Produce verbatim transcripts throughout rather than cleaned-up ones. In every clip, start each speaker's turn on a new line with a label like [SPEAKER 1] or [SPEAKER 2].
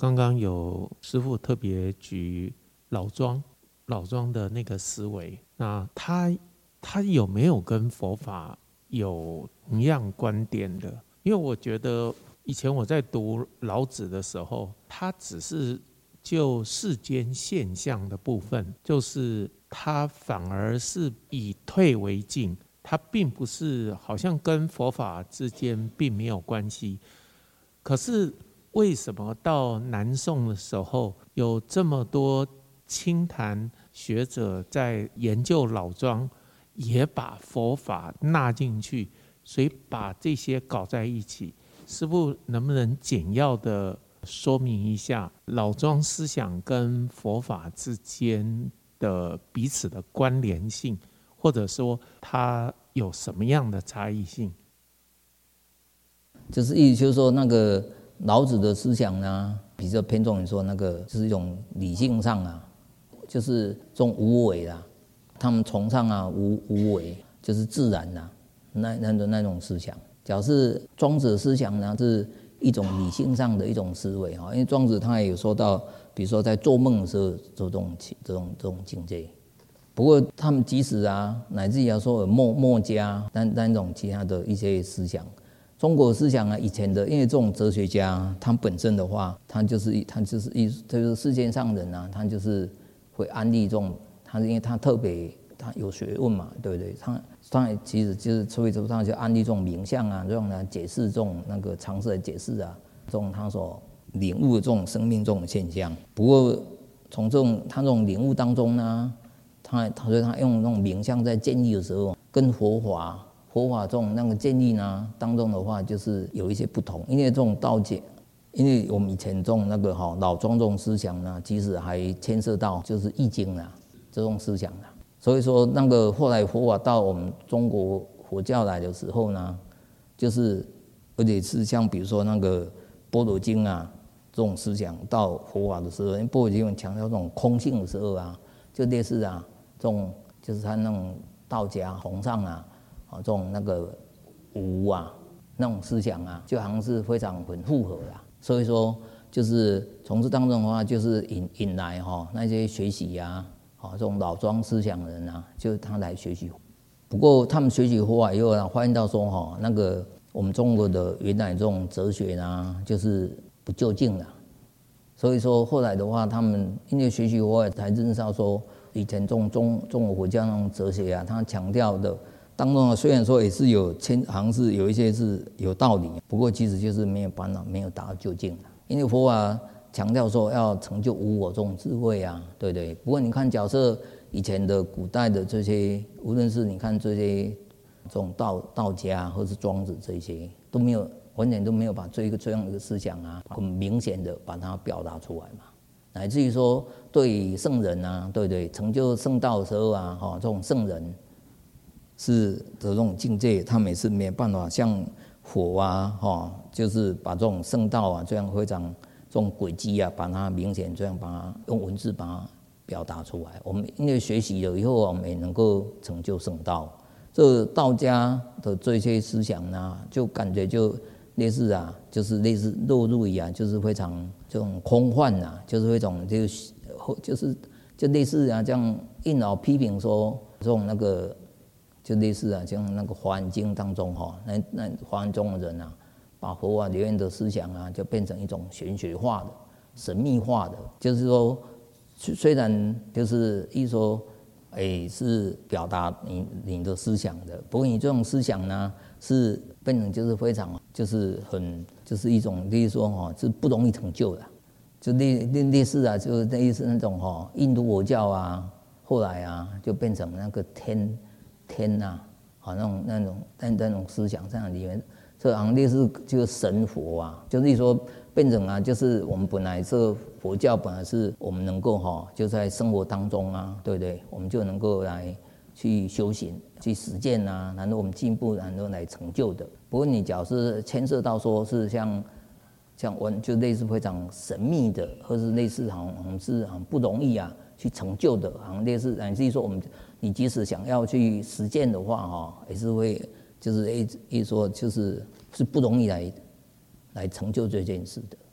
[SPEAKER 1] 刚刚有师父特别举老庄老庄的那个思维，那他他有没有跟佛法有同样观点的？因为我觉得以前我在读老子的时候，他只是就世间现象的部分，就是他反而是以退为进，他并不是好像跟佛法之间并没有关系。可是为什么到南宋的时候，有这么多清谈学者在研究老庄，也把佛法纳进去，所以把这些搞在一起？师父能不能简要的说明一下老庄思想跟佛法之间的彼此的关联性，或者说它有什么样的差异性？
[SPEAKER 2] 就是意思就是说，那个老子的思想呢，比较偏重于说那个就是一种理性上啊，就是这种无为啦，他们崇尚啊无无为，就是自然啦，那那种那种思想。假如是庄子的思想呢，是一种理性上的一种思维哈，因为庄子他也有说到，比如说在做梦的时候这种这种这种境界。不过他们即使啊，乃至于要说有墨墨家，但但那种其他的一些思想。中国思想啊，以前的，因为这种哲学家，他本身的话，他就是他就是一，就是世界上人啊，他就是会安利这种，他因为他特别他有学问嘛，对不对？他他其实就是所以说他就安利这种名相啊，这种来解释这种那个常识的解释啊，这种他所领悟的这种生命这种现象。不过从这种他这种领悟当中呢，他他所以他用那种名相在建立的时候，跟佛法。佛法这种那个建立呢当中的话，就是有一些不同，因为这种道解，因为我们以前这种那个哈老庄这种思想呢，其实还牵涉到就是易经啊这种思想啊，所以说那个后来佛法到我们中国佛教来的时候呢，就是而且是像比如说那个般若经啊这种思想到佛法的时候，因为般若经强调这种空性的时候啊，就类似啊这种就是他那种道家崇尚啊。这种那个无啊，那种思想啊，就好像是非常很符合啦。所以说，就是从这当中的话，就是引引来哈那些学习啊，啊这种老庄思想的人啊，就是他来学习。不过他们学习后啊，以后啊，发现到说哈，那个我们中国的原来这种哲学啊，就是不究竟了。所以说后来的话，他们因为学习后才认识到说，以前中中中国佛教那种哲学啊，他强调的。当中虽然说也是有牵，好像是有一些是有道理，不过其实就是没有办法，没有达到究竟。因为佛法强调说要成就无我这种智慧啊，对不对？不过你看，假设以前的古代的这些，无论是你看这些这种道道家或是庄子这些，都没有完全都没有把这一个这样的一个思想啊，很明显的把它表达出来嘛。乃至于说对圣人啊，对不对？成就圣道的时候啊，哈，这种圣人。是的这种境界，他们也是没有办法像佛啊，哈，就是把这种圣道啊，这样非常这种轨迹啊，把它明显这样把它用文字把它表达出来。我们因为学习了以后，我们也能够成就圣道。这道家的这些思想呢，就感觉就类似啊，就是类似落入于啊，就是非常这种空幻啊，就是一种就就是就类似啊，这样硬老批评说这种那个。就类似啊，像那个《华严经》当中哈，那那华严宗的人啊，把佛法里面的思想啊，就变成一种玄学化的、神秘化的。就是说，虽然就是一说，哎，是表达你你的思想的，不过你这种思想呢，是变成就是非常就是很就是一种，例如说哈，是不容易成就的，就类类类似啊，就类似那种哈，印度佛教啊，后来啊，就变成那个天。天呐、啊，好那种那种那那种思想在里面，这好像类似就是神佛啊，就是说变成啊，就是我们本来这佛教本来是我们能够哈，就在生活当中啊，对不对？我们就能够来去修行、去实践啊，然后我们进步，然后来成就的。不过你只要是牵涉到说是像像我就类似非常神秘的，或是类似好像是很不容易啊去成就的，好像类似乃至于说我们。你即使想要去实践的话，哈，也是会，就是一一说就是是不容易来来成就这件事的。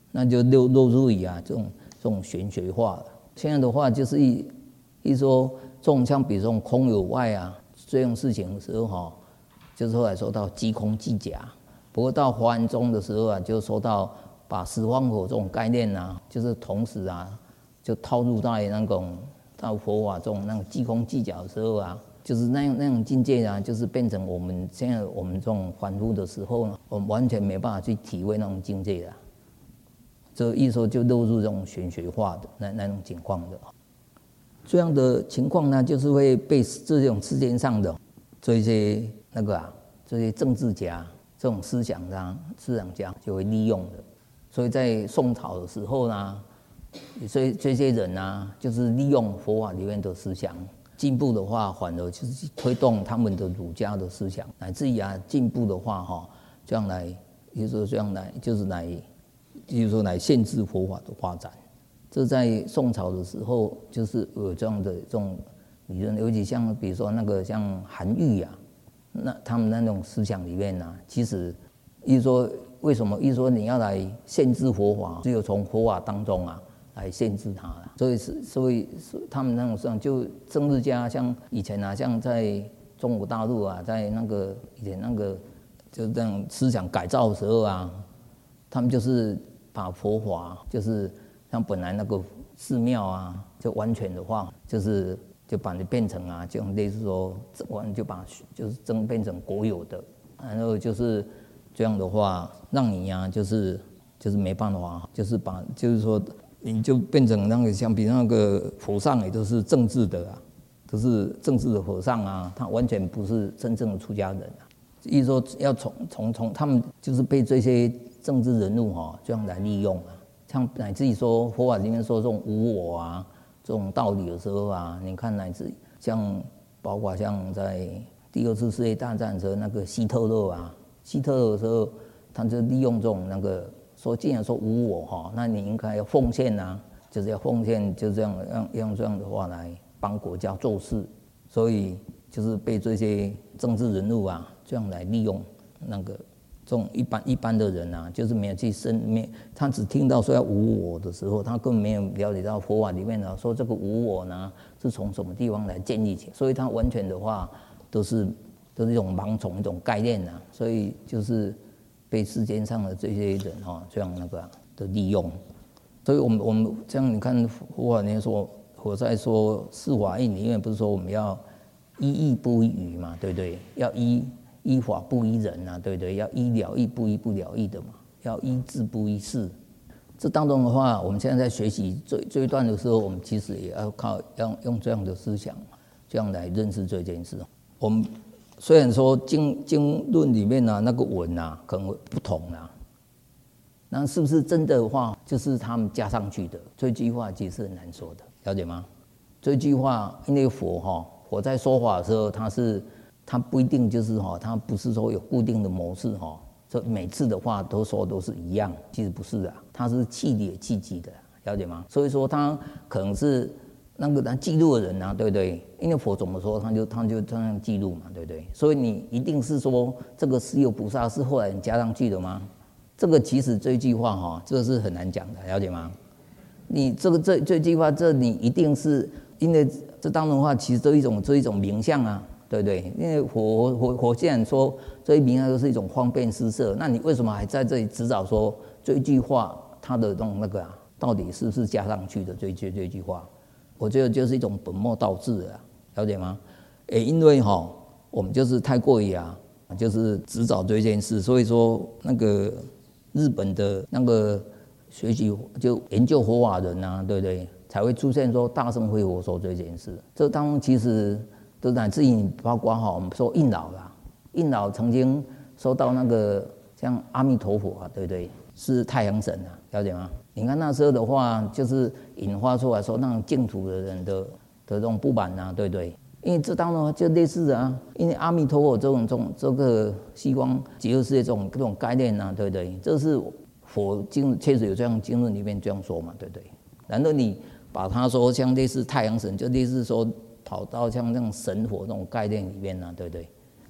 [SPEAKER 2] 那就落落入于啊这种这种玄学化了。现在的话就是一一说这种像比如说空有外啊这种事情的时候哈，就是后来说到即空即假。不过到华严宗的时候啊，就说到把十方佛这种概念啊，就是同时啊，就套入在那种到佛法中那种即空即假的时候啊，就是那样那种境界啊，就是变成我们现在我们这种凡夫的时候呢，我们完全没办法去体会那种境界的。这一说就落入这种玄学化的那那种情况的。这样的情况呢，就是会被这种世间上的这些那个啊，这些政治家。这种思想家、思想家就会利用的，所以在宋朝的时候呢，所以这些人呢，就是利用佛法里面的思想进步的话，反而就是推动他们的儒家的思想，乃至于啊进步的话哈，这样来，就是说这样来，就是来，就是说来限制佛法的发展。这在宋朝的时候，就是有这样的这种理论，尤其像比如说那个像韩愈啊。那他们那种思想里面呢、啊，其实一说为什么一说你要来限制佛法，只有从佛法当中啊来限制它了。所以是所以他们那种思想，就政治家像以前啊，像在中国大陆啊，在那个以前那个就是这样思想改造的时候啊，他们就是把佛法就是像本来那个寺庙啊，就完全的话就是。就把你变成啊，就类似说，完就把就是真变成国有的，然后就是这样的话，让你啊，就是就是没办法，就是把就是说，你就变成那个像比那个和尚也都是政治的啊，都是政治的和尚啊，他完全不是真正的出家人啊。意思说要从从从他们就是被这些政治人物哈、啊、这样来利用啊，像乃至于说佛法里面说这种无我啊。这种道理的时候啊，你看乃至像包括像在第二次世界大战的时候，那个希特勒啊，希特勒的时候，他就利用这种那个说，既然说无我哈，那你应该要奉献啊，就是要奉献，就这样用用这样的话来帮国家做事，所以就是被这些政治人物啊这样来利用那个。这种一般一般的人啊，就是没有去深没，他只听到说要无我的时候，他根本没有了解到佛法里面呢说这个无我呢是从什么地方来建立起来，所以他完全的话都是都是一种盲从一种概念啊，所以就是被世间上的这些人哈、哦、这样那个、啊、的利用，所以我们我们这样你看佛法里面说，我在说四法印里面不是说我们要依义不依语嘛，对不对？要依。依法不依人啊，对不对？要依了义不依不了义的嘛，要依智不依事。这当中的话，我们现在在学习这这一段的时候，我们其实也要靠要用这样的思想，这样来认识这件事。我们虽然说经经论里面啊那个文啊可能会不同啊，那是不是真的话就是他们加上去的？这句话其实是很难说的，了解吗？这句话因为佛哈，佛在说法的时候，他是。它不一定就是哈，它不是说有固定的模式哈，这每次的话都说都是一样，其实不是啊，它是气理气机的，了解吗？所以说它可能是那个他记录的人啊，对不对？因为佛怎么说，他就他就这样记录嘛，对不对？所以你一定是说这个十有菩萨是后来你加上去的吗？这个其实这句话哈，这个是很难讲的，了解吗？你这个这这句话，这你一定是因为这当中的话，其实这一种这一种名相啊。对不对？因为佛佛佛既然说这一名相都是一种方便施设，那你为什么还在这里指导说这一句话它的那个啊，到底是不是加上去的这一句这一句话？我觉得就是一种本末倒置啊，了解吗？诶，因为哈、哦，我们就是太过于啊，就是指导这件事，所以说那个日本的那个学习就研究佛法人啊，对不对？才会出现说大乘会佛说这件事。这当中其实。都乃至于包括哈，我们说印老啦，印老曾经说到那个像阿弥陀佛啊，对不对？是太阳神啊，了解吗？你看那时候的话，就是引发出来说那种净土的人的的这种不满啊，对不对？因为这当中就类似啊，因为阿弥陀佛这种这种这个西方极乐世界这种这种概念啊，对不对？这是佛经确实有这样经论里面这样说嘛，对不对？然后你把它说像类似太阳神，就类似说。跑到像那种神佛那种概念里面呢、啊，对不对？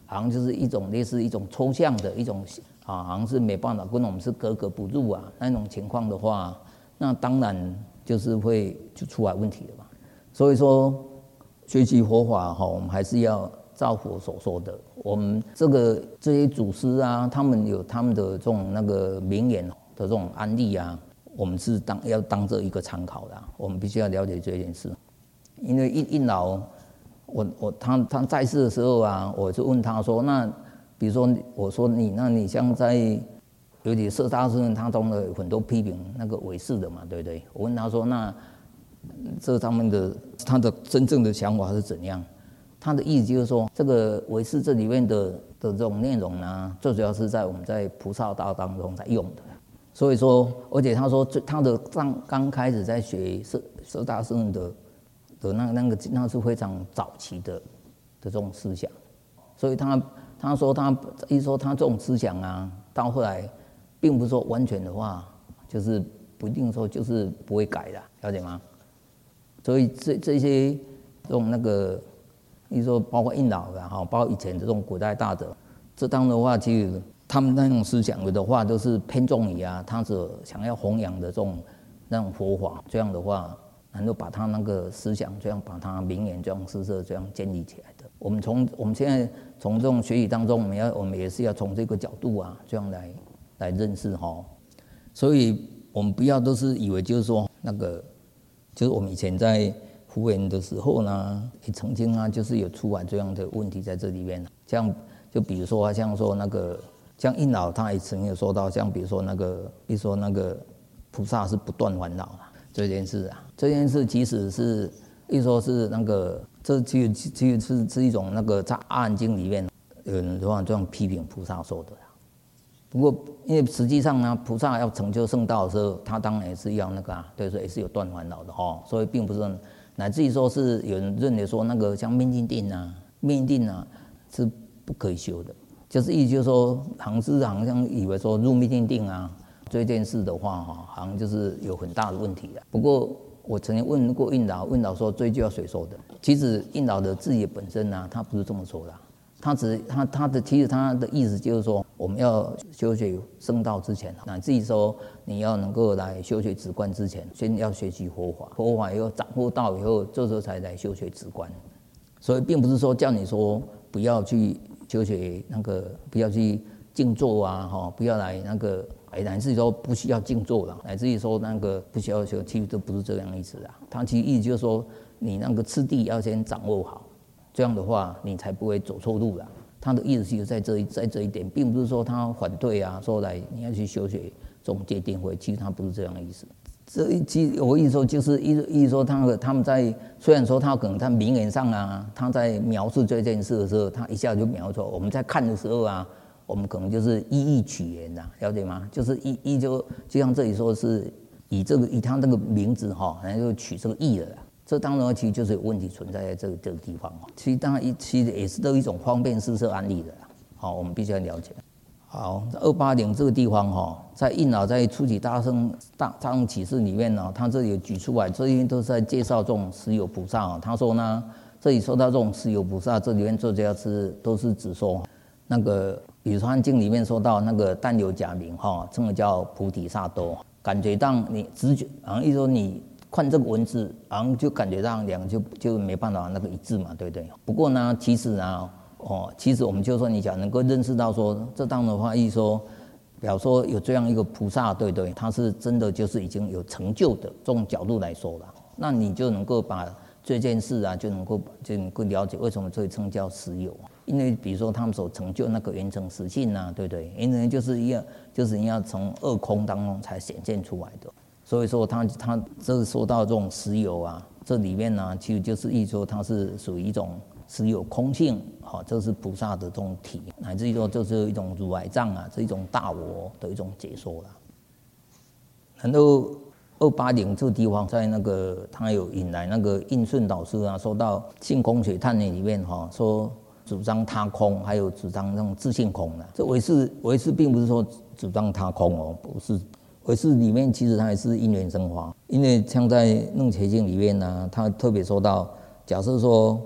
[SPEAKER 2] 好像就是一种类似一种抽象的一种啊，好像是没办法跟我们是格格不入啊那种情况的话，那当然就是会就出来问题了嘛。所以说学习佛法哈，我们还是要照佛所说的，我们这个这些祖师啊，他们有他们的这种那个名言的这种案例啊，我们是当要当这一个参考的、啊，我们必须要了解这件事。因为印印老，我我他他在世的时候啊，我就问他说，那比如说我说你，那你像在尤其色大师他中的很多批评那个唯识的嘛，对不对？我问他说，那这上面的他的真正的想法是怎样？他的意思就是说，这个唯识这里面的的这种内容呢，最主要是在我们在菩萨道当中在用的。所以说，而且他说，他的刚刚开始在学色色大师的的那那个那是非常早期的的这种思想，所以他他说他一说他这种思想啊，到后来并不是说完全的话，就是不一定说就是不会改的，了解吗？所以这这些这种那个，一说包括印老的哈，包括以前这种古代大德，这当的话，其实他们那种思想有的话都是偏重于啊，他所想要弘扬的这种那种佛法，这样的话，能够把他那个思想这样把他名言这样施设这样建立起来的。我们从我们现在从这种学习当中，我们要我们也是要从这个角度啊，这样来来认识哈。所以我们不要都是以为就是说那个。就是我们以前在辅研的时候呢，也曾经啊，就是有出来这样的问题在这里面。像就比如说，像说那个，像印老他也曾经有说到，像比如说那个，比如说那个菩萨是不断烦恼啊这件事啊，这件事即使是一说是那个，这其实其实是是一种那个在《阿含经》里面有人说这样批评菩萨说的。不过，因为实际上呢，菩萨要成就圣道的时候，他当然也是要那个啊，对，所以也是有断烦恼的哈。所以并不是，乃至于说是有人认为说那个像灭尽定啊、灭定啊是不可以修的，就是意思就是说，好像是好像以为说入灭尽定啊这件事的话哈，好像就是有很大的问题的。不过我曾经问过印老，印老说追究要谁说的？其实印老的自己本身啊，他不是这么说的。他只他他的其实他的意思就是说，我们要修学圣道之前，乃至于说你要能够来修学止观之前，先要学习佛法，佛法以后掌握到以后，这时候才来修学止观。所以并不是说叫你说不要去修学那个，不要去静坐啊，哈，不要来那个，哎，乃至于说不需要静坐了，乃至于说那个不需要修，其实都不是这样意思啊。他其实意思就是说，你那个次第要先掌握好。这样的话，你才不会走错路啦。他的意思就是在这一在这一点，并不是说他反对啊，说来你要去修学这种戒定慧，其实他不是这样的意思。这一其我意思说就是意意思说他们他们在虽然说他可能在名言上啊，他在描述这件事的时候，他一下就描述。我们在看的时候啊，我们可能就是一意取言呐，了解吗？就是一一就就像这里说是以这个以他那个名字哈，然后就取这个意了啦。这当然其实就是有问题存在在这个这个地方哦。其实当然其实也是都一种方便施设案例的啦。好，我们必须要了解。好，二八零这个地方哈，在印老在初级大乘大大乘启示里面呢，他这里有举出来，这些都是在介绍这种实有菩萨。他说呢，这里说到这种实有菩萨，这里面作家是都是指说那个，比如说《汉经》里面说到那个但有假名哈，称为叫菩提萨埵，感觉到你直觉，好像一说你。看这个文字，好像就感觉到两个就就没办法那个一致嘛，对不对？不过呢，其实呢，哦，其实我们就说你讲能够认识到说，这当的话，意说，比方说有这样一个菩萨，对不对？他是真的就是已经有成就的这种角度来说了，那你就能够把这件事啊，就能够就能够了解为什么这称叫实有，因为比如说他们所成就那个圆成实性啊，对不对？圆成就是要就是你要从二空当中才显现出来的。所以说他他这说到这种实有啊，这里面呢，其实就是意说它是属于一种实有空性，好，这是菩萨的这种体，乃至于说就是一种如来藏啊，这一种大我的一种解说了。然后二八零这个地方，在那个他有引来那个印顺导师啊，说到性空学探里面哈，说主张他空，还有主张那种自性空的。这唯识唯识并不是说主张他空哦，不是。唯识里面其实它也是因缘生花，因为像在《楞伽经》里面呢、啊，它特别说到，假设说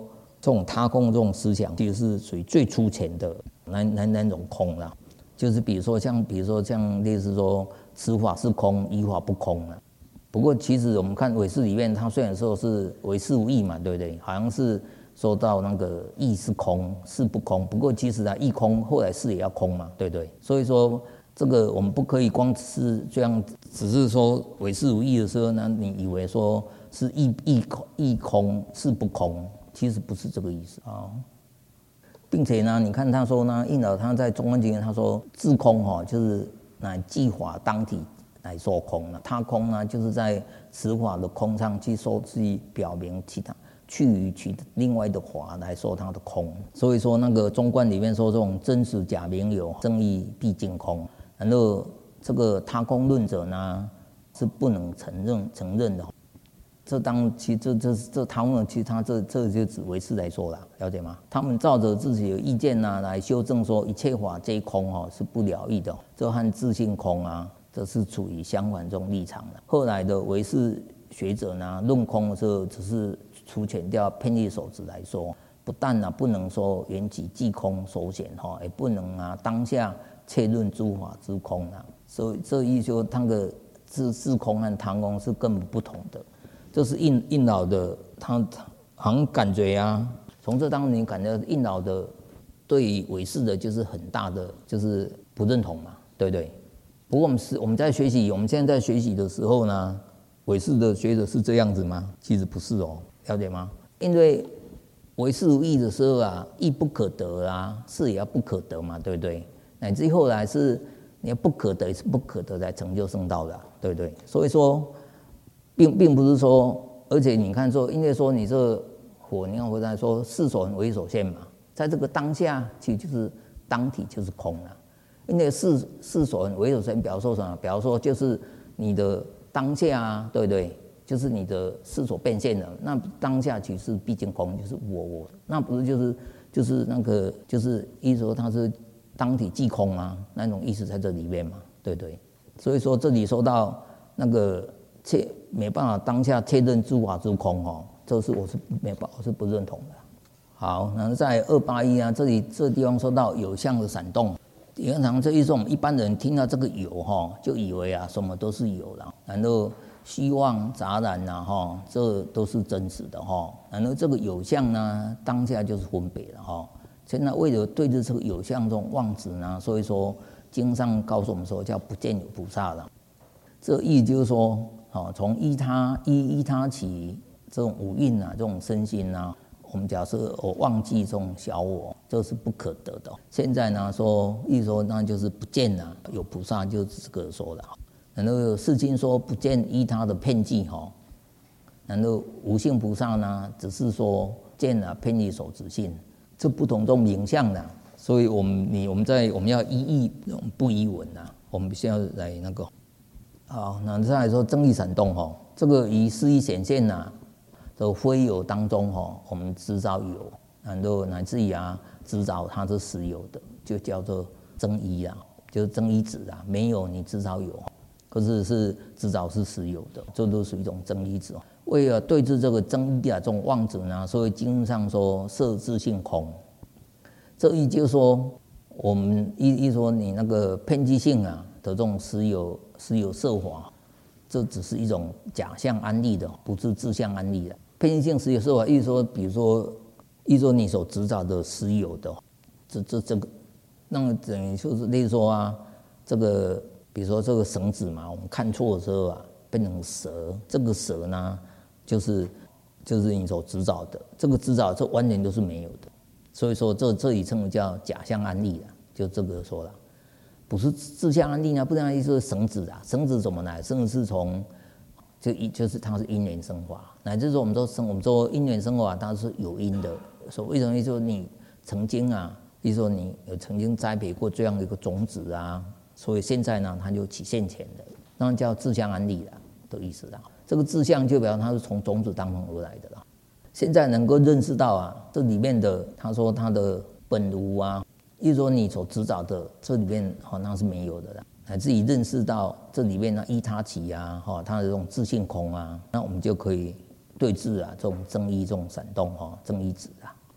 [SPEAKER 2] 这种他空这种思想，其实是属于最粗浅的那那那种空啦。就是比如说像比如说像类似说此法是空，依法不空啊。不过其实我们看唯识里面，它虽然说是唯识无义嘛，对不对？好像是说到那个义是空，事不空。不过其实啊，义空后来事也要空嘛，对不对？所以说这个我们不可以光是这样，只是说唯识无义的时候呢，你以为说是义义空义空事不空，其实不是这个意思啊。并且呢，你看他说呢，印老他在《中观经》他说自空哈，就是乃即法当体来说空了。他空呢，就是在此法的空上去说去表明其他去于其另外的法来说它的空。所以说那个中观里面说这种真实假名有，正义毕竟空。然后这个他空论者呢是不能承认承认的。这当其这这这他们其实他这这就指唯识来说了，了解吗？他们照着自己的意见呐、啊、来修正说一切法皆空哦，是不了义的。这和自性空啊，这是处于相反这种立场的。后来的唯识学者呢，论空的时候，只是除浅掉偏义手指来说，不但啊不能说缘起即空所显哈，也不能啊当下切论诸法之空啊。所以这一说，那个自自空和他空是根本不同的。这是印印老的，他好像感觉啊，从这当中你感觉印老的对于唯识的就是很大的就是不认同嘛，对不对？不过我们是我们在学习，我们现在在学习的时候呢，唯识的学者是这样子吗？其实不是哦，了解吗？因为唯识无义的时候啊，义不可得啊，事也要不可得嘛，对不对？乃至后来是你要不可得也是不可得才成就圣道的、啊，对不对？所以说。并并不是说，而且你看说，因为说你这个火，你看回来说事所为所现嘛，在这个当下，其实就是当体就是空了。因为事事所为所现，表示说什么？表示说就是你的当下啊，对不对？就是你的事所变现了。那当下其实毕竟空，就是我我，那不是就是就是那个就是意思说它是当体即空啊，那种意思在这里面嘛，对不对？所以说这里说到那个。切没办法当下确认诸法之空哦，这是我是没办法，我是不认同的。好，那在二八一啊，这里这地方说到有相的闪动，通常这一种一般人听到这个有哈，就以为啊什么都是有了，然后虚妄杂染呐哈，这都是真实的哈。然后这个有相呢，当下就是分别了哈。现在为了对治这个有相这种妄执呢，所以说经上告诉我们说叫不见有菩萨了。这意就是说。哦，从依他依依他起这种五蕴啊，这种身心啊，我们假设我忘记这种小我，这是不可得的。现在呢说，一说那就是不见了，有菩萨就是这个说的。然后世经说不见依他的遍计哈，然后无性菩萨呢，只是说见了遍计所执性，这不同种名相的。所以我们你我们在我们要依义不依文呐，我们必须要来那个。好，那再来说正义闪动哈，这个以事义显现呐、啊，这非有当中哈，我们知道有，然后乃至于啊，知道它是实有的，就叫做正义啊，就是正义指啊，没有你知道有，可是是知道是实有的，这都属于一种正义指。为了对治这个正义啊，这种妄指呢，所以经上说色自性空，这意就是说，我们一一说你那个偏激性啊的这种实有。实有色法，这只是一种假象安立的，不是自相安立的。偏性实有色法，意思说，比如说，意思说你所执照的实有的，这这这个，那么等于就是例如说啊，这个比如说这个绳子嘛，我们看错的时候啊，变成蛇，这个蛇呢，就是就是你所执照的，这个执照这完全都是没有的，所以说这这里称为叫假象安立的，就这个说了。不是自相安立啊，不然意思是绳子啊，绳子怎么来？绳子是从就一就是它是因缘生法，乃至说我们说生我们说因缘生法，它是有因的。所以为什么说你曾经啊，比如说你有曾经栽培过这样的一个种子啊，所以现在呢，它就起现前的，那叫自相安立的意思啦。这个自相就表示它是从种子当中而来的啦。现在能够认识到啊，这里面的他说它的本无啊。意思说你所执照的这里面哈、哦、那是没有的啦，乃至于认识到这里面呢依他起啊哈、哦，它的这种自性空啊，那我们就可以对治啊这种正义这种闪动哈、哦、正义指啊。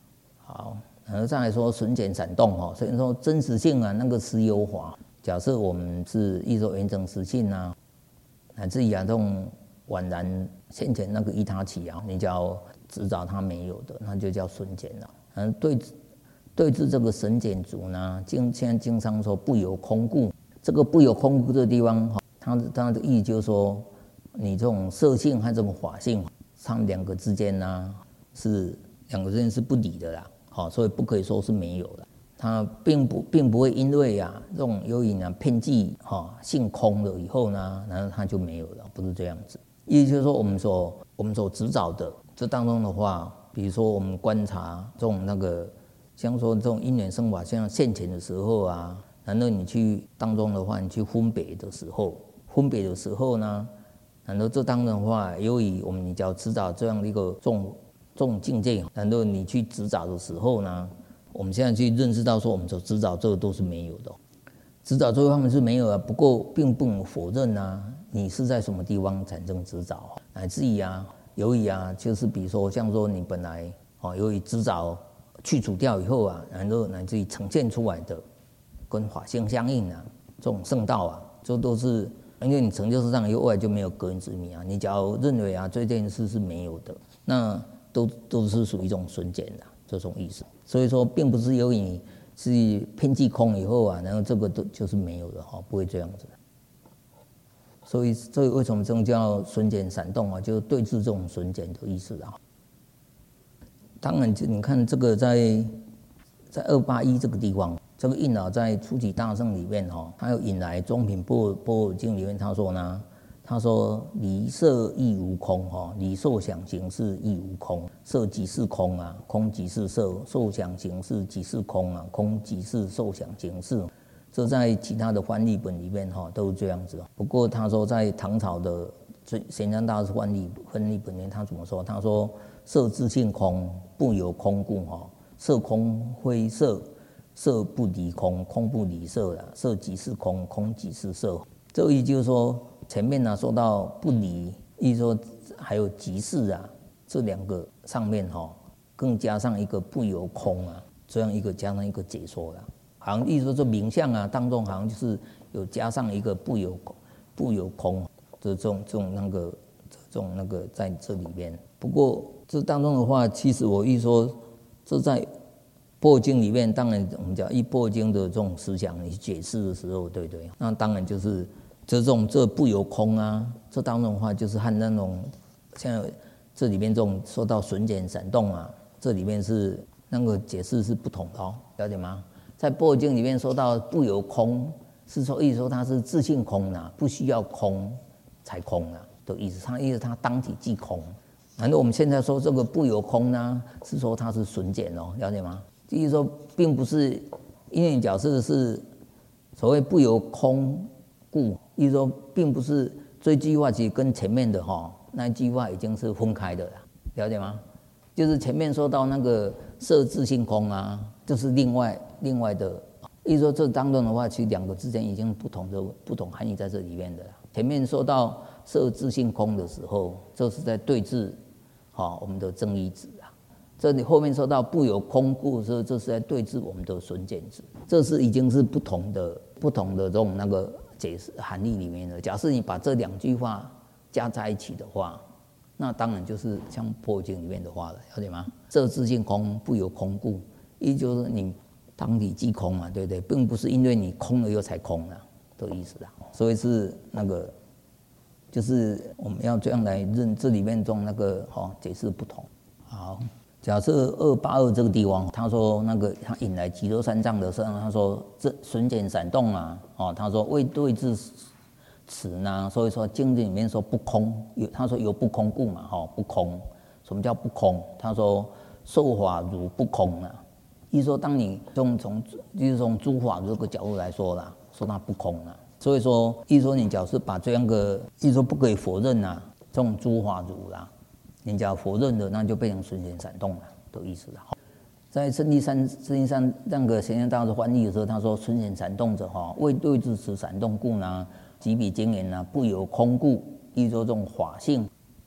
[SPEAKER 2] 好，然后再来说纯碱闪动哈，所以说真实性啊，那个是优化。假设我们是一说原整实性啊，乃至于啊这种宛然先前那个一他起啊，你只要执照它没有的，那就叫纯碱了。嗯，对对治这个神碱族呢，经现在经常说不有空故，这个不有空故的地方哈，它它的意义就是说，你这种色性和这种法性，它们两个之间呢是两个之间是不离的啦，好，所以不可以说是没有的。它并不并不会因为啊这种由于呢偏计哈性空了以后呢，然后它就没有了，不是这样子。意思就是说，我们所我们所执照的这当中的话，比如说我们观察这种那个，像说这种因缘生法，像现前的时候啊，然后你去当中的话，你去分别的时候，分别的时候呢，然后这当中的话，由于我们你只要执照这样的一个这种这种境界，然后你去执照的时候呢，我们现在去认识到说，我们所执照这个都是没有的。执照这个方面是没有啊，不过并不能否认啊，你是在什么地方产生执照，乃至于啊，由于啊，就是比如说像说你本来哦，由于执照去除掉以后啊，然后乃至于呈现出来的跟法性相应啊，这种圣道啊，这都是因为你成就世上以后来就没有个人之名啊，你只要认为啊这件事是没有的，那都都是属于一种纯简的这种意思。所以说，并不是由于你是偏计空以后啊，然后这个都就是没有的哈，不会这样子。所以，所以为什么这种叫纯碱闪动啊？就是对治这种纯碱的意思啊。当然，你看这个在在二八一这个地方，这个印老在初起大圣里面哈，他有引来中品般若经里面他说呢。他说：“离色亦无空，哈，离受想行识亦无空，色即是空啊，空即是色，受想行识即是空啊，空即是受想行识。”这在其他的翻译本里面哈都是这样子。不过他说在唐朝的玄奘大师翻译翻译本里面，他怎么说？他说：“色自性空，不有空故，哈，色空非色，色不离空，空不离色了，色即是空，空即是色。”这意思就是说。前面呢说到不离，意思说还有即是啊，这两个上面哈、哦，更加上一个不由空啊，这样一个加上一个解说了，好像意思说这名相啊当中好像就是有加上一个不由不由空的这种这种那个这种那个在这里面。不过这当中的话，其实我一说这在般若经里面，当然我们讲以般若经的这种思想你解释的时候，对不对？那当然就是。这种这不由空啊，这当中的话就是和那种像这里面这种说到纯碱闪动啊，这里面是那个解释是不同的哦，了解吗？在般若经里面说到不由空，是说意思说它是自性空啊，不需要空才空啊的意思，它意思它当体即空。然后我们现在说这个不由空呢，是说它是纯碱哦，了解吗？意思说并不是因为你假设是所谓不由空故。意思说，并不是这句话，其实跟前面的哈那句话已经是分开的了，了解吗？就是前面说到那个色自性空啊，就是另外另外的。意思说，这当中的话，其实两个之间已经不同的不同含义在这里面的了。前面说到色自性空的时候，这是在对治哈我们的正一子啊。这里后面说到不有空故的时候，这是在对治我们的纯碱子，这是已经是不同的不同的这种那个。解释含义里面的，假设你把这两句话加在一起的话，那当然就是像般若经里面的话了，了解吗？色自性空，不有空故，意思就是你当体即空嘛，对不对？并不是因为你空了又才空了的意思啦。所以是那个，就是我们要这样来认这里面中那个哈、哦、解释不同。好。假设二八二这个地方，他说那个他引来极乐三藏的时候，他说这纯碱闪动啊，哦，他说为对治此呢，所以说经典里面说不空，有他说有不空故嘛，哈、哦，不空，什么叫不空？他说受法如不空啊，意思说当你从从就是从诸法这个角度来说啦，说它不空啊，所以说意思说你假设把这样的意思说不可以否认啊，这种诸法如啦。人家否认的，那就变成纯碱闪动了的意思了。在圣地三圣地三那个玄奘大师翻译的时候，他说纯碱闪动者哈，为对治此闪动故呢，即彼经言呢不由空故，意说这种法性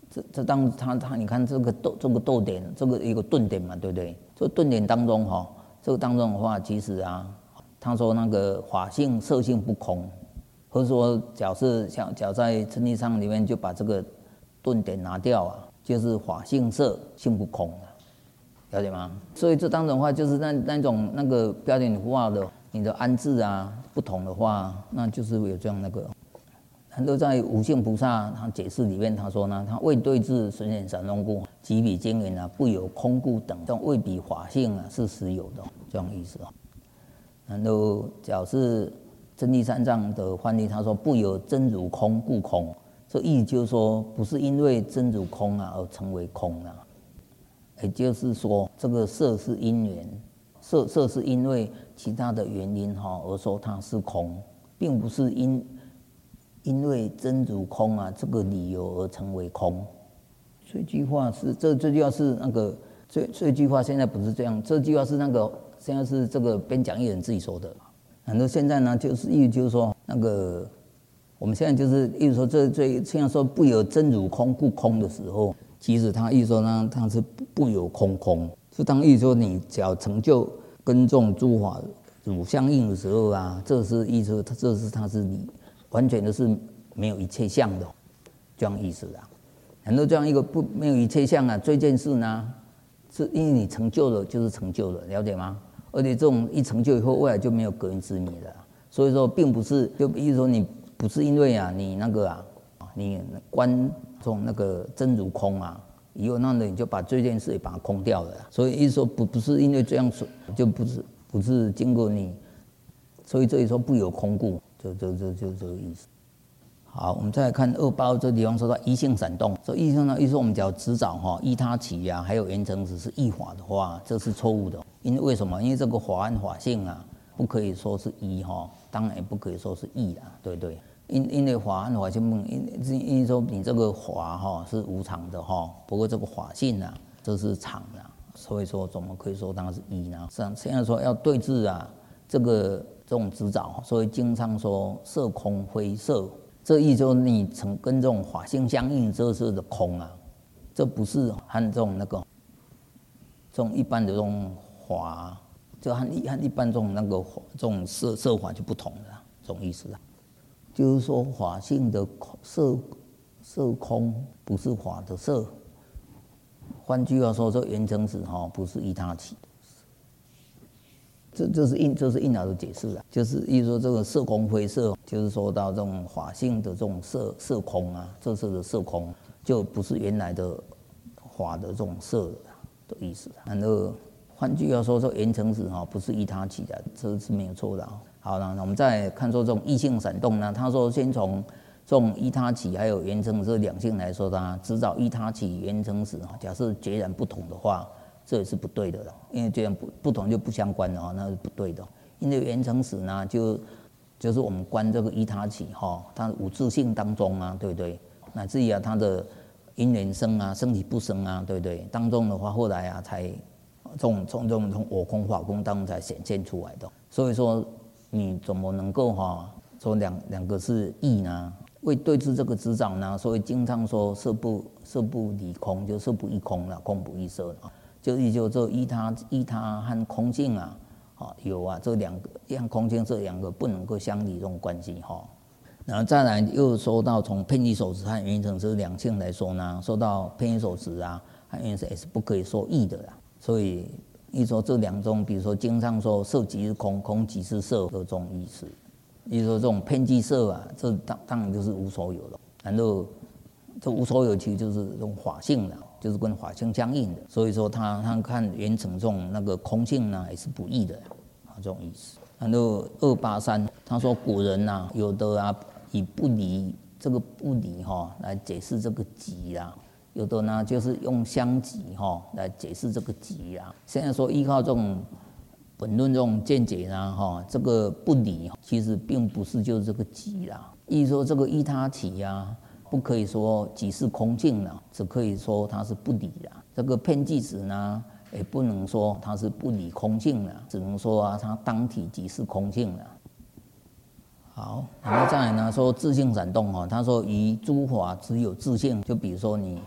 [SPEAKER 2] 这这当他他你看这个逗这个逗点，这个一个顿点嘛，对不对？这个顿点当中哈，这个当中的话，其实啊，他说那个法性色性不空，或者说假设像假在真谛上里面就把这个顿点拿掉啊，就是法性色性不空了，了解吗？所以这当中的话，就是那那种那个标点符号的你的安置啊不同的话，那就是有这样那个。很多在无性菩萨他解释里面，他说呢，他未对治随显散动故，即彼经云啊，不有空故等，这种未彼法性啊是实有的，这样意思哦。然后假是真谛三藏的翻译，他说不有真如空故空，这意思就是说，不是因为真如空啊而成为空啊，也就是说，这个色是因缘，色色是因为其他的原因哈而说它是空，并不是因。因为真如空啊，这个理由而成为空。这句话是这这句话是那个这这句话现在不是这样，这句话是那个现在是这个编讲义人自己说的。很多现在呢，就是意思就是说那个我们现在就是意思说这这现在说不有真如空故空的时候，其实他意思说呢，他是不有空空，就当意思说你只要成就跟这种诸法如相应的时候啊，这是意思他这是他是你。完全都是没有一切相的，这样意思啊。很多这样一个不没有一切相啊，这件事呢，是因为你成就了就是成就了，了解吗？而且这种一成就以后，未来就没有隔音之谜了。所以说，并不是就意思说你不是因为啊，你那个啊，你观这种那个真如空啊，以后那你就把这件事也把它空掉了。所以意思说不不是因为这样说，就不是不是经过你，所以这里说不有空故。就就就就这个意思。好，我们再来看二八这地方说到一性闪动，所以意思呢，意思我们只要执照哈，依他起啊，还有缘成只是异法的话，这是错误的。因为为什么？因为这个法和法性啊，不可以说是一哈，当然也不可以说是异啦，对不对？因因为法和法性不，因因为说你这个法哈是无常的哈，不过这个法性啊，这是常的，所以说怎么可以说它是一呢？像现在说要对治啊，这个。这种执照，所以经常说色空非色，这意思就是你曾跟这种法性相应，这是的空啊，这不是和这种那个这种一般的这种法，就和一和一般这种那个这种色色法就不同了，这种意思啊，就是说法性的色色空不是法的色，换句话说，这缘成子哈不是依他起。这这是印这是印老的解释啊，就是意思说这个色空非色，就是说到这种法性的这种色色空啊，这色的色空就不是原来的法的这种色的意思。然后换句话说，说缘成子哈不是依他起的，这是没有错的。好了，那我们再看说这种异性闪动呢，他说先从这种依他起还有缘成子两性来说它，执照依他起缘成子假设截然不同的话。这也是不对的了，因为这样不不同就不相关了，那是不对的。因为缘成史呢，就就是我们观这个依他起哈，它无自性当中啊，对不对？乃至于啊，它的因缘生啊，生起不生啊，对不对？当中的话，后来啊，才从从这种从我空法空当中才显现出来的。所以说，你怎么能够哈说两两个是异呢？为对治这个执掌呢，所以经常说色不色不离空，就色不异空了，空不异色了。就依就这依他依他和空性啊，啊有啊这两个像空性这两个不能够相离这种关系哈。然后再来又说到从遍计手持和缘成这两性来说呢，说到遍计手持啊和缘成也是不可以说异的啦。所以一说这两种，比如说经常说色即是空，空即是色的这种意思。一说这种遍计色啊，这当当然就是无所有了。然后这无所有其实就是这种法性了。就是跟法性相应的，所以说他他看缘成这种那个空性呢，也是不异的啊，这种意思。然后二八三，他说古人呐、啊，有的啊以不离这个不离哈、哦、来解释这个即啦，有的呢就是用相即哈、哦、来解释这个即啦。现在说依靠这种本论这种见解呢哈、哦，这个不离其实并不是就是这个即啦，意思说这个依他起呀、啊。不可以说即是空性了，只可以说它是不离了。这个遍计子呢，也不能说它是不离空性了，只能说啊，它当体即是空性了。好，然后再来呢，说自性闪动哈，他说于诸法只有自性，就比如说你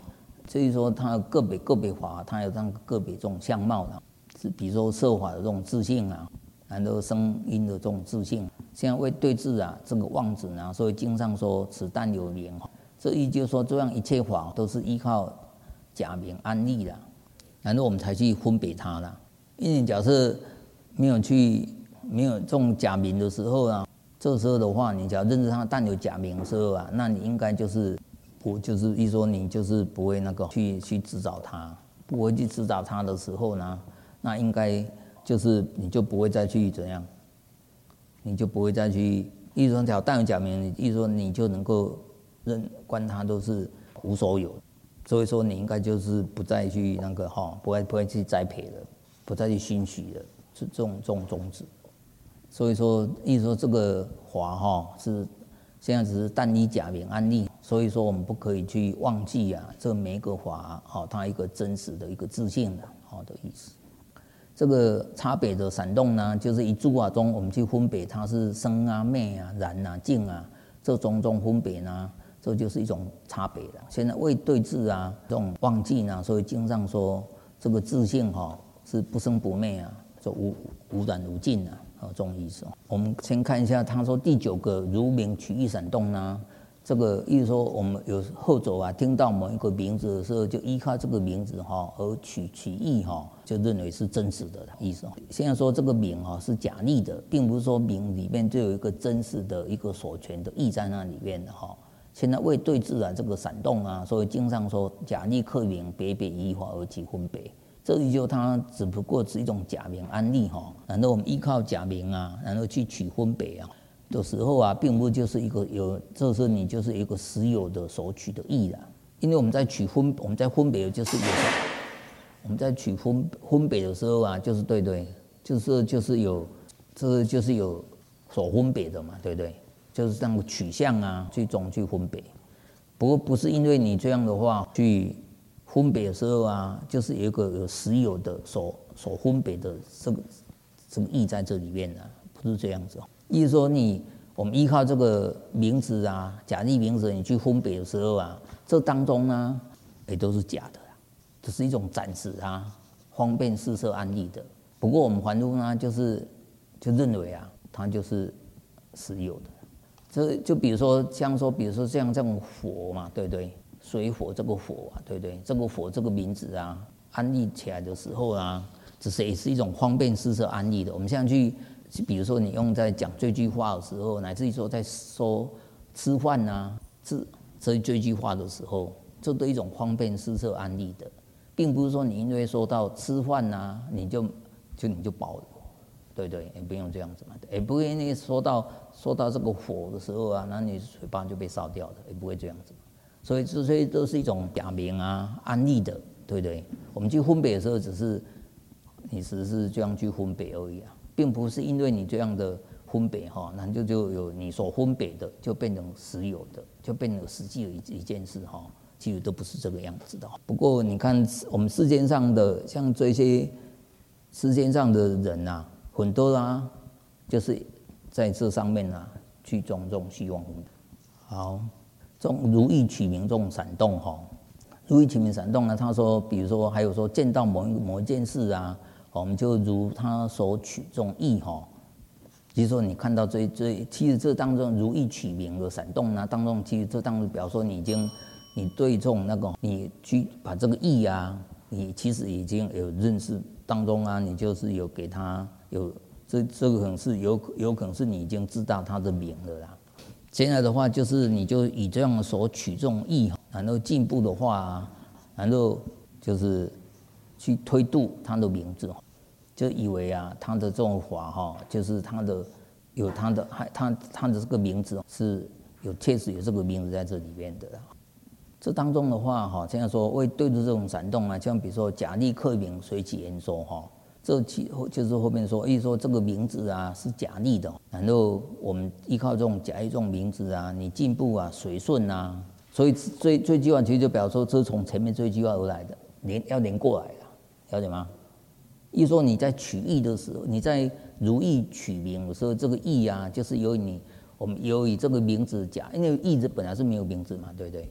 [SPEAKER 2] 所以说它个别个别法，它有这样个别这种相貌的，是比如说色法的这种自性啊，然后声音的这种自性。现在为对治啊这个妄子呢，所以经上说此但有名，这意就是说这样一切法都是依靠假名安立的，然后我们才去分别它啦。因为假设没有去没有这种假名的时候啊，这时候的话，你只要认识它但有假名的时候啊，那你应该就是不就是一说你就是不会那个去去指导它，不会去指导它的时候呢，那应该就是你就不会再去怎样，你就不会再去一说只要但有假名，一说你就能够认观它都是无所有，所以说你应该就是不再去那个哈，不会不会去栽培了。不再去熏习的，是这种这种种子。所以说，意思说这个法哈是现在只是但依假名安立，所以说我们不可以去忘记啊，这每一个法哈它一个真实的一个自性的好的意思。这个差别的闪动呢，就是以诸法中我们去分别它是生啊、灭啊、然啊、净啊，这种种分别呢，这就是一种差别的。现在为对治啊这种忘记呢，所以经上说这个自性哈。是不生不灭啊，就无无染无尽啊，哦，这种意思。我们先看一下，他说第九个如名取义闪动呢，这个意思说我们有后走啊，听到某一个名字的时候，就依靠这个名字哈而取取义哈，就认为是真实的意思。现在说这个名哈是假立的，并不是说名里面就有一个真实的一个所权的义在那里面的哈。现在为对治啊这个闪动啊，所以经上说假立克名，别别依法而其分别。这里就它只不过是一种假名安立哈，然后我们依靠假名啊，然后去取分别啊的时候啊，并不就是一个有，这时候你就是一个实有的所取的义啦。因为我们在取分，我们在分别就是有，我们在取分分别的时候啊，就是对对，就是就是有，这就是有所分别的嘛，对不对？就是这样的取向啊，去总去分别。不过不是因为你这样的话去。分别的时候啊，就是有一个有实有的所所分别的这个这个义在这里面啊，不是这样子。意思说你我们依靠这个名字啊，假立名字，你去分别的时候啊，这当中呢也都是假的，这是一种暂时啊，方便施设安立的。不过我们凡夫呢，就是就认为啊，它就是实有的。这就比如说像说，比如说像这种佛嘛，对不对？水火这个火啊，对不对？这个火这个名字啊，安立起来的时候啊，只是也是一种方便施设安立的。我们现在去，比如说你用在讲这句话的时候，乃至于说在说吃饭啊，吃这这句话的时候，这都一种方便施设安立的，并不是说你因为说到吃饭啊，你就就你就饱了，对不对？也不用这样子嘛，也不会因为说到说到这个火的时候啊，那你嘴巴就被烧掉了，也不会这样子。所以这些都是一种假名啊，安立的，对不对？我们去分别的时候，只是你只是这样去分别而已啊，并不是因为你这样的分别哈，那就就有你所分别的，就变成实有的，就变成实际的一一件事哈。其实都不是这个样子的。不过你看我们世间上的像这些世间上的人啊，很多啊，就是在这上面啊去种这种希望。好。这种如意取名这种闪动哈，如意取名闪动呢，他说，比如说还有说见到某一某一件事啊，我们就如他所取这种意哈，就是说你看到这这，其实这当中如意取名的闪动呢，当中其实这当中表示说你已经你对这种那个你去把这个意啊，你其实已经有认识当中啊，你就是有给他有这这个可能是有有可能是你已经知道他的名了啦。现在的话，就是你就以这样所取这种义，然后进步的话，然后就是去推度他的名字，就以为啊，他的这种法哈，就是他的有他的他他的这个名字是有确实有这个名字在这里面的。这当中的话哈，现在说为对度这种闪动啊，像比如说假立克名随其言说哈。这其就是后面说，意思说这个名字啊是假立的，然后我们依靠这种假立这种名字啊，你进步啊随顺啊，所以这这句话其实就表示说，这是从前面这句话而来的，连要连过来了，了解吗？意思说你在取义的时候，你在如意取名的时候，这个义啊，就是由你我们由于这个名字假，因为义字本来是没有名字嘛，对不对？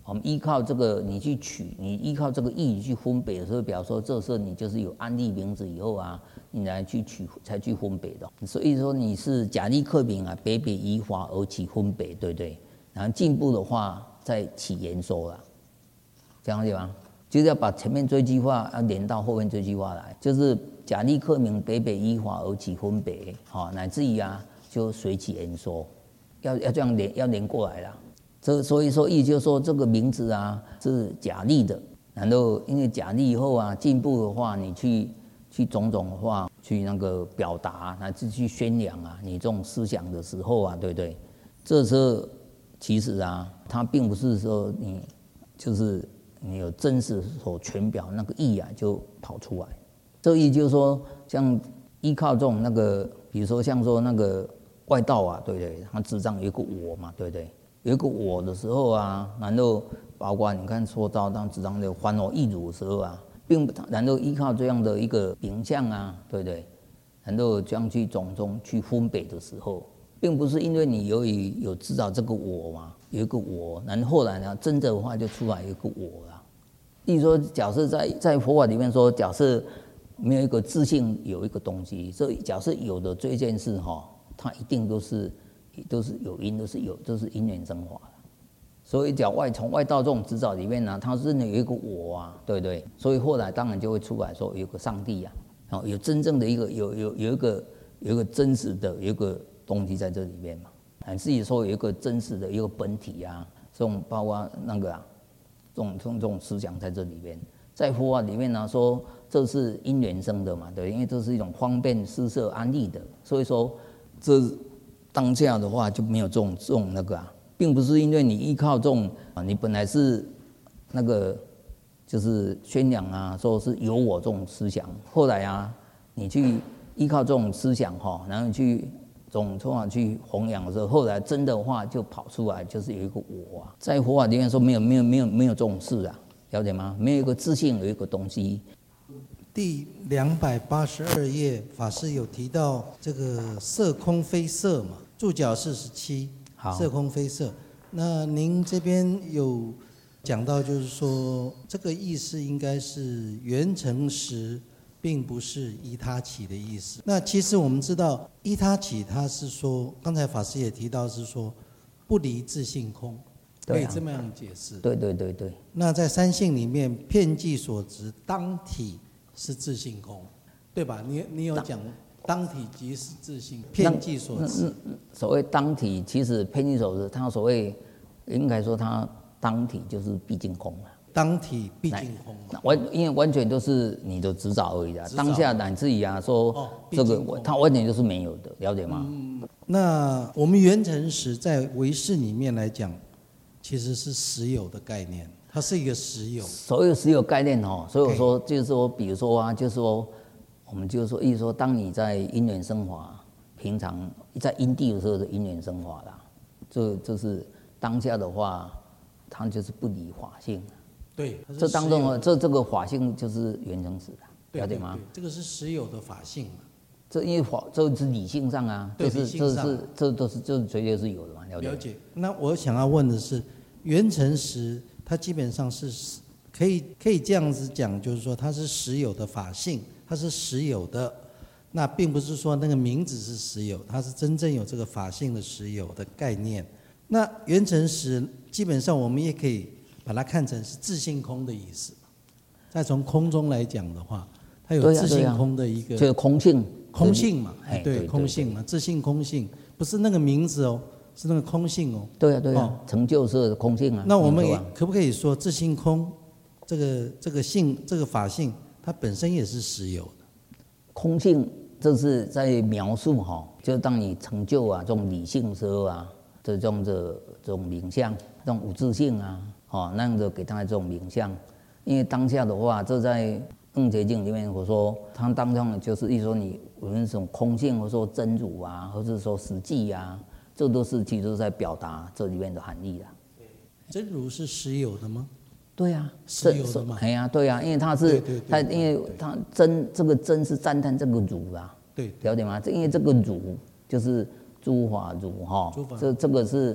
[SPEAKER 2] 我们依靠这个你去取，你依靠这个意去分别的时候，表示说这时候你就是有安立名字以后啊，你来去取才去分别的。所以说你是假立克名啊，北北依法而起分别，对不对？然后进步的话再起言说啦，这样对吗？就是要把前面这句话要连到后面这句话来，就是假立克名，北北依法而起分别，好，乃至于啊就随起言说，要要这样连，要连过来啦。这所以说意就是说这个名字啊是假立的，然后因为假立以后啊进步的话，你去去种种的话去那个表达，乃至去宣扬啊你这种思想的时候啊，对不对？这时候其实啊，它并不是说你就是你有真实所全表那个意啊就跑出来。这意就是说，像依靠这种那个，比如说像说那个外道啊，对不对？它智障有一个我嘛，对不对？有一个我的时候啊，然后包括你看说到当智障的还我一如的时候啊，并不，然后依靠这样的一个形象啊，对不对？然后这样去种种去分别的时候，并不是因为你由于有知道这个我嘛，有一个我，然后后来呢，真的话就出来一个我了。例如说，假设在在佛法里面说，假设没有一个自性，有一个东西，所以假设有的这件事哈，它一定都是。都是有因，都是有，都是因缘生法的。所以讲外从外道这种执照里面呢、啊，它真的有一个我啊，对不对？所以后来当然就会出来说有个上帝啊，哦，有真正的一个有有有一个有一个真实的有一个东西在这里面嘛，乃至于说有一个真实的一个本体啊，这种包括那个啊，这种这种这种思想在这里面，在佛法里面呢、啊、说这是因缘生的嘛，对，因为这是一种方便施设安立的，所以说这。当下的话就没有这种这种那个啊，并不是因为你依靠这种啊，你本来是那个就是宣扬啊，说是有我这种思想，后来啊，你去依靠这种思想哈，然后去这种方法去弘扬的时候，后来真的话就跑出来，就是有一个我啊，在佛法里面说没有没有没有没有这种事啊，了解吗？没有一个自性有一个东西。
[SPEAKER 3] 第两百八十二页，法师有提到这个色空非色嘛，注脚四十七，色空非色。那您这边有讲到，就是说这个意思应该是缘成实，并不是依他起的意思。那其实我们知道，依他起，它是说，刚才法师也提到是说不离自性空，可以这么样解释。
[SPEAKER 2] 对对对对。
[SPEAKER 3] 那在三性里面，遍计所执当体。是自性空，对吧？你你有讲当体即是自性，遍计所执。
[SPEAKER 2] 所谓当体，其实遍计所执，它所谓应该说它当体就是毕竟空了。
[SPEAKER 3] 当体毕竟空，
[SPEAKER 2] 完因为完全都是你的执照而已啦。当下乃至于啊说、哦、这个它完全就是没有的，了解吗？
[SPEAKER 3] 嗯、那我们缘成实在唯识里面来讲，其实是实有的概念。它是一个实有，
[SPEAKER 2] 所有实有概念哦，所以我说就是说，比如说啊，就是说，我们就是说，意思说，当你在因缘生法，平常在因地的时候的因缘生法啦，这就是当下的话，它就是不离法性。
[SPEAKER 3] 对，
[SPEAKER 2] 这当中啊，这这个法性就是缘成实的，了解吗？
[SPEAKER 3] 对对对，这个是实有的法性嘛。
[SPEAKER 2] 这因为法，这是理性上啊，
[SPEAKER 3] 对，
[SPEAKER 2] 这是这是这都是这绝对是有的嘛，了解？
[SPEAKER 3] 了解。那我想要问的是，缘成实。它基本上是可以可以这样子讲，就是说它是实有的法性，它是实有的，那并不是说那个名字是实有，它是真正有这个法性的实有的概念。那缘成实基本上我们也可以把它看成是自性空的意思。再从空中来讲的话，它有自性空的一个，
[SPEAKER 2] 就是空性，
[SPEAKER 3] 空性嘛，哎，对，空性嘛，自性空性，不是那个名字哦。是那个空性哦，
[SPEAKER 2] 对啊对啊，哦、成就是空性啊。
[SPEAKER 3] 那我们可不可以说自性空，这个这个性这个法性，它本身也是实有的？
[SPEAKER 2] 空性这是在描述哈、哦，就是当你成就啊这种理性时候啊，这种的这种名相，这种无自性啊，哦那样的给他这种名相。因为当下的话，这在楞伽经里面我说，它当中就是一说你无论这种空性，或者说真如啊，或者说实际啊。这都是其实都在表达这里面的含义啦。
[SPEAKER 3] 真如是实有的吗？
[SPEAKER 2] 对呀、啊，
[SPEAKER 3] 实有的嘛。
[SPEAKER 2] 哎呀、啊，对呀、啊，因为它是它，因为它真这个真是赞叹这个如啦。
[SPEAKER 3] 对，
[SPEAKER 2] 了解吗？这因为这个如就是诸法如哈，这这个是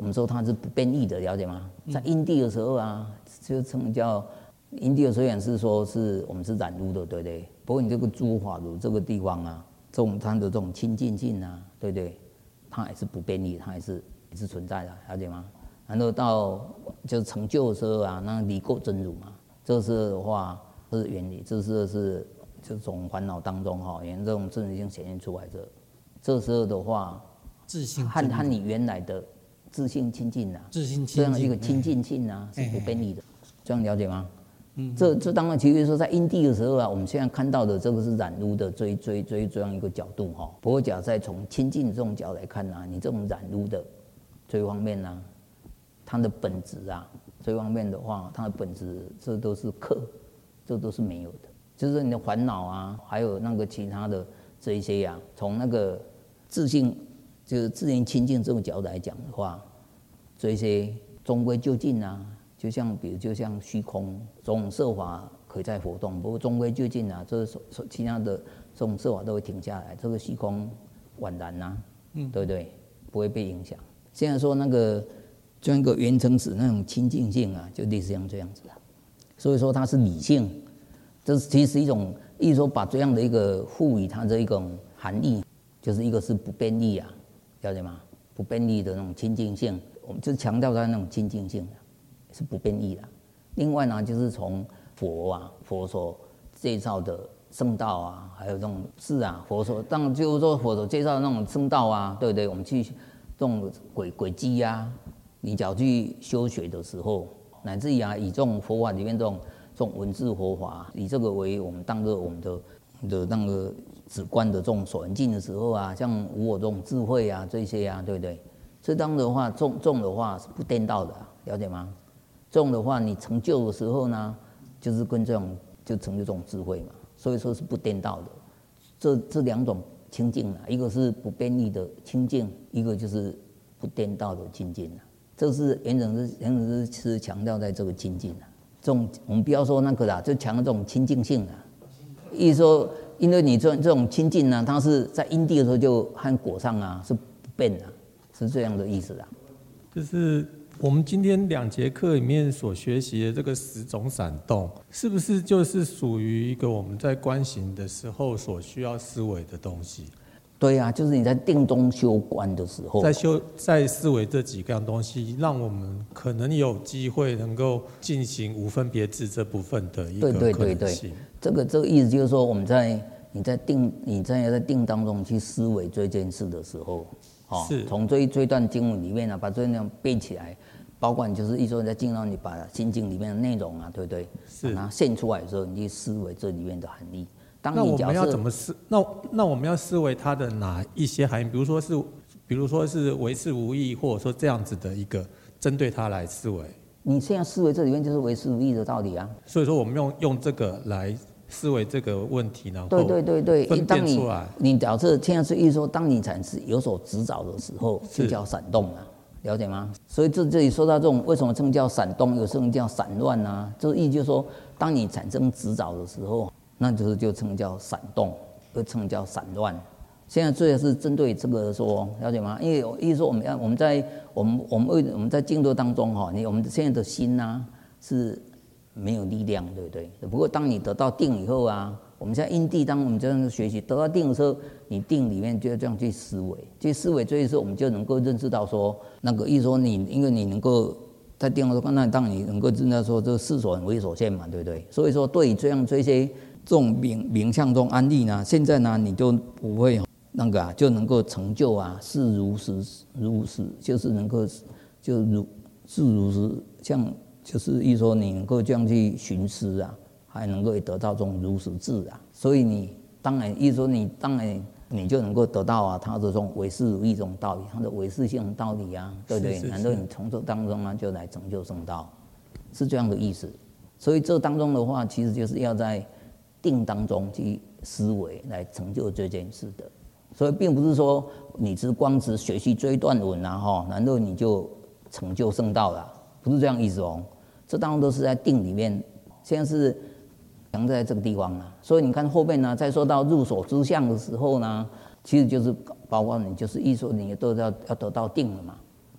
[SPEAKER 2] 我们说它是不变异的，了解吗？在因地的时候啊，就称叫因地的虽然是说是我们是染污的，对不对？不过你这个诸法如这个地方啊，这种它的这种清净性啊，对不对？它还是不变异，它还是也是存在的，了解吗？然后到就是成就的时候啊，那离垢真如嘛，这时候的话是原理，这时候是这种烦恼当中哈，沿这种真如性显现出来的。这时候的话，
[SPEAKER 3] 自性
[SPEAKER 2] 和和你原来的自性亲近啊，
[SPEAKER 3] 自性
[SPEAKER 2] 这样一个亲近性啊，
[SPEAKER 3] 哎、
[SPEAKER 2] 是不变异的，这样了解吗？
[SPEAKER 3] 嗯，
[SPEAKER 2] 这这当然，其实说在因地的时候啊，我们现在看到的这个是染污的追追追这样一个角度哈。不过假如再从亲近这种角度来看呢、啊，你这种染污的这方面呢、啊，它的本质啊，这方面的话，它的本质这都是客，这都是没有的。就是你的烦恼啊，还有那个其他的这一些呀、啊，从那个自性就是自然亲近这种角度来讲的话，这一些终归就尽啊。就像比如就像虚空，种种色法可以在活动，不过终归就尽啊，这其他的这种色法都会停下来，这个虚空宛然呐、啊，嗯，对不对？不会被影响。现在说那个就一个圆成子那种清净性啊，就类似像这样子啊，所以说它是理性，这是其实一种，意思说把这样的一个赋予它的一种含义，就是一个是不变异啊，了解吗？不变异的那种清净性，我们就强调它那种清净性。是不变异的。另外呢，就是从佛啊，佛所介绍的圣道啊，还有这种事啊，佛所当然就是说佛所介绍的那种圣道啊，对不对？我们去这种轨轨迹啊，你只要去修学的时候，乃至于啊，以这种佛法里面这种这种文字佛法，以这个为我们当做我们的的那个直观的这种所缘境的时候啊，像无我这种智慧啊，这些啊，对不对？这当的话，种种的话是不颠倒的、啊，了解吗？这种的话，你成就的时候呢，就是跟这种就成就这种智慧嘛，所以说是不颠倒的。这这两种清净啊，一个是不变异的清净，一个就是不颠倒的清净啊。这是原本是原本是是强调在这个清净啊。这种我们不要说那个啦，就强调这种清净性啊。意思说，因为你这这种清净呢，它是在因地的时候就和果上啊是不变的，是这样的意思啦。
[SPEAKER 1] 就是。我们今天两节课里面所学习的这个十种闪动，是不是就是属于一个我们在观行的时候所需要思维的东西？
[SPEAKER 2] 对啊，就是你在定中修观的时候，
[SPEAKER 1] 在修在思维这几样东西，让我们可能有机会能够进行无分别智这部分的一个可能性。
[SPEAKER 2] 对对对对，这个这个意思就是说，我们在你在定你在在定当中去思维这件事的时候。哦，从这一这一段经文里面呢、啊，把这样背起来，包括你就是一说你在经上，你把心经里面的内容啊，对不对？
[SPEAKER 1] 是。
[SPEAKER 2] 把它现出来的时候，你去思维这里面的含义。当
[SPEAKER 1] 那我们要
[SPEAKER 2] 你假设
[SPEAKER 1] 怎么思？那那我们要思维它的哪一些含义？比如说是，比如说是唯是无义，或者说这样子的一个针对它来思维。
[SPEAKER 2] 你现在思维这里面就是唯是无义的道理啊。
[SPEAKER 1] 所以说我们用用这个来。思维这个问题，然后
[SPEAKER 2] 对对对对，
[SPEAKER 1] 分辨出来。
[SPEAKER 2] 你假设现在是意思说，当你产生有所执着的时候，就叫闪动啊，了解吗？所以这这里说到这种为什么称叫闪动，有时候叫散乱啊，这个意思就是说，当你产生执着的时候，那就是就称叫闪动，又称叫散乱。现在最后是针对这个说，了解吗？因为意思说我们要我们在我们我们我们在静坐当中哈，你我们现在的心呐、啊、是。没有力量，对不对？不过当你得到定以后啊，我们现在因地当我们这样学习得到定的时候，你定里面就要这样去思维，去思维，所以说我们就能够认识到说，那个意思说你，因为你能够在定的时候，那当你能够知道说这世所很为所限嘛，对不对？所以说对于这样这些这种名名相中安利呢，现在呢你就不会那个啊，就能够成就啊，是如实如实，就是能够就如是如实像。就是意思说你能够这样去寻思啊，还能够得到这种如实智啊，所以你当然意思说你当然你就能够得到啊，它的这种唯是如义这种道理，它的唯是性道理啊，对不对？难道你从这当中呢就来成就圣道，是这样的意思。所以这当中的话，其实就是要在定当中去思维来成就这件事的。所以并不是说你只光只学习这一段文啊，哈，难道你就成就圣道了？不是这样意思哦，这当然都是在定里面，现在是强在这个地方啊。所以你看后面呢，在说到入所知相的时候呢，其实就是包括你就是意说你都要要得到定了嘛，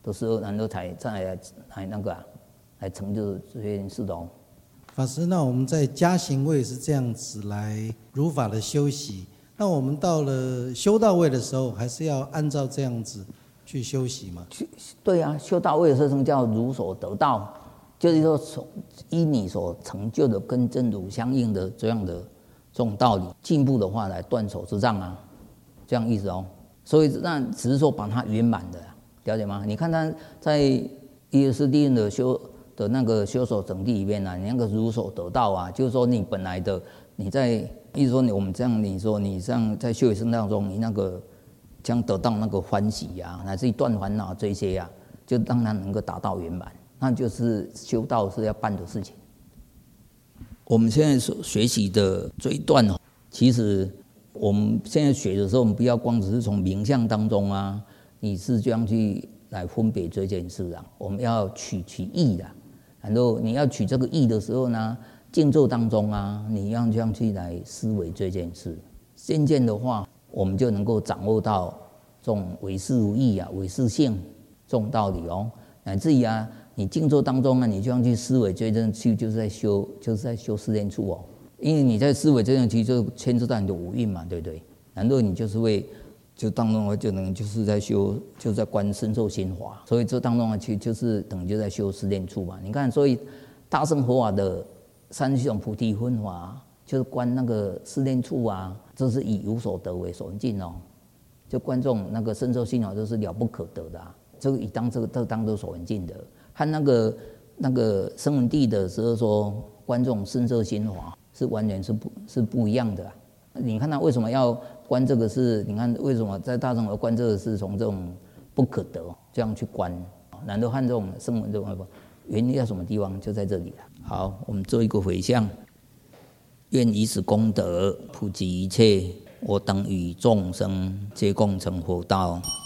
[SPEAKER 2] 的时候，然后才再来来那个、啊、来成就这件事的哦。
[SPEAKER 3] 法师，那我们在加行位是这样子来如法的修习，那我们到了修道位的时候，还是要按照这样子去修习吗？
[SPEAKER 2] 对啊，修道位的时候叫如所得道，就是说从依你所成就的跟真如相应的这样的这种道理，进步的话来断手之障啊，这样意思哦。所以那只是说把它圆满的，了解吗？你看他在耶斯地论的修的那个修手整谛里面啊，你那个如所得道啊，就是说你本来的你在，意思说你我们这样，你说你这样在修学生当中，你那个将得到那个欢喜呀、啊，乃至于断烦恼这些呀、啊，就让它能够达到圆满，那就是修道是要办的事情。我们现在所学习的这一段哦，其实我们现在学的时候，我们不要光只是从名相当中啊，你是这样去来分别这件事啊，我们要取其义的。然后你要取这个义的时候呢，静坐当中啊，你要这样去来思维这件事，渐渐的话，我们就能够掌握到这种唯识无义啊、唯识性这种道理哦。乃至于啊，你静坐当中啊，你这样去思维这件事，就是在修，就是在修四念处哦。因为你在思维这件事，就牵涉到你的五蕴嘛，对不对？然后你就是会。就当中就能就是在修，就在观身受心法，所以这当中其实就是等于就在修四念处嘛。你看，所以大乘佛法的三十种菩提分法，就是观那个四念处啊，这是以有所得为所尽哦。就观众那个身受心法，都是了不可得的、啊，这个以当这个这当做所尽的。和那个那个声闻地的时候说观众身受心法，是完全是不是不一样的、啊。你看他为什么要观这个是？你看为什么在大乘而观这个是从这种不可得这样去观？难道和这种声闻这种原因在什么地方？就在这里了。好，我们做一个回向，愿以此功德普及一切，我等与众生皆共成佛道。